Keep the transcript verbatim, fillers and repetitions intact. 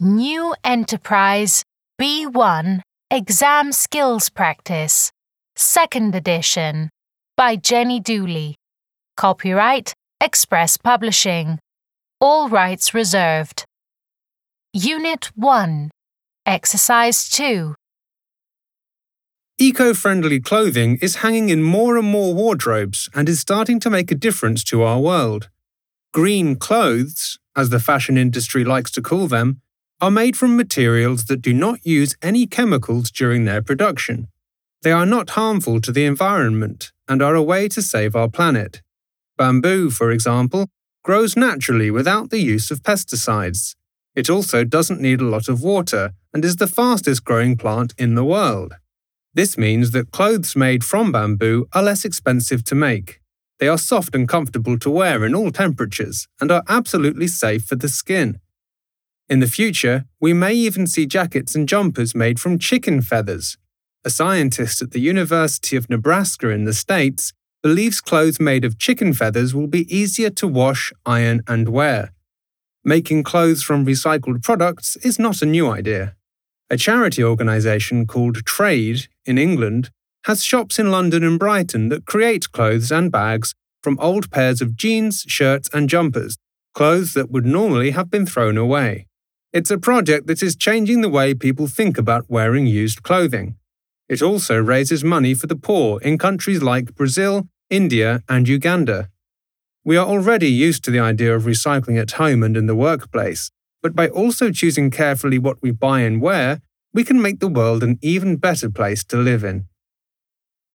New Enterprise B one Exam Skills Practice, Second Edition, by Jenny Dooley. Copyright Express Publishing. All rights reserved. Unit one. Exercise two. Eco-friendly clothing is hanging in more and more wardrobes and is starting to make a difference to our world. Green clothes, as the fashion industry likes to call them, are made from materials that do not use any chemicals during their production. They are not harmful to the environment and are a way to save our planet. Bamboo, for example, grows naturally without the use of pesticides. It also doesn't need a lot of water and is the fastest growing plant in the world. This means that clothes made from bamboo are less expensive to make. They are soft and comfortable to wear in all temperatures and are absolutely safe for the skin. In the future, we may even see jackets and jumpers made from chicken feathers. A scientist at the University of Nebraska in the States believes clothes made of chicken feathers will be easier to wash, iron, and wear. Making clothes from recycled products is not a new idea. A charity organisation called Trade in England has shops in London and Brighton that create clothes and bags from old pairs of jeans, shirts, and jumpers, clothes that would normally have been thrown away. It's a project that is changing the way people think about wearing used clothing. It also raises money for the poor in countries like Brazil, India, and Uganda. We are already used to the idea of recycling at home and in the workplace, but by also choosing carefully what we buy and wear, we can make the world an even better place to live in.